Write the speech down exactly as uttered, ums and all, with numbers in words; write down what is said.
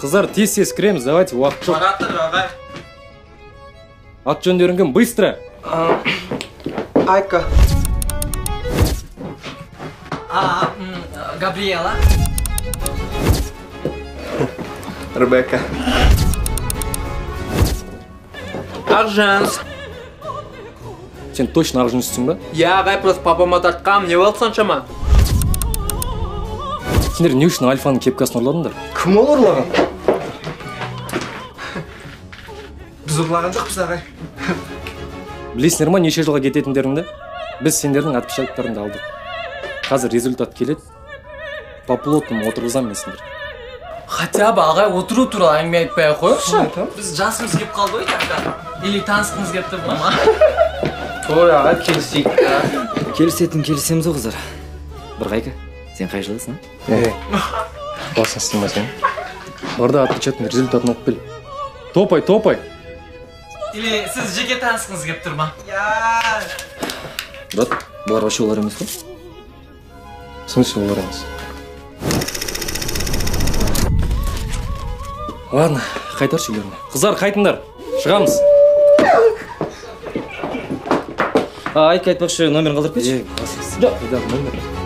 Қыздар, тез-тез кіреміз, давайте, уақыт жоқ. Баратыр, ағай. Ат жөндерің кім? Быстро. Айка. Габриэла. Ребекка. Ақжанс. Сен точно Ақжүніссің ба? Я, ағай, просто папама тартқам, не болды соншама? Сендер не үшін Альфаның кепкасын ұрладыңдар? Кім ол ұрлаған? Біз ұрлаған жоқпыз, ағай. Білесіңдер ма, неше жылға кететіндеріңді? Біз сендердің отпечаттарыңды алдық. Қазір результат келеді. По плотному отырғызамын мен сендер. Хотя бы ағай отыру туралы әңгіме айтпай қойықшы. Біз жасымыз кеп қалды ғой тақта. Или танысқыңыз кеп тұр ма? Ой, ағай, келісейік. Келісетін келісеміз о қыздар. Бір қайка, сен қай жылысың? Е, басын істейма сен. Барда отпечаттың результатын оқып бел. Топай, топай. Или сіз жеке танысқыңыз кеп тұр ма? Брат, бұлар вообще олар емес қой? В смысле олар емес? Ладно, қайтаршы үйлеріне. Қыздар, қайтыңдар. Шығамыз. Айка айтпақшы, номерін қалдырып кетші. Жоқ, номер.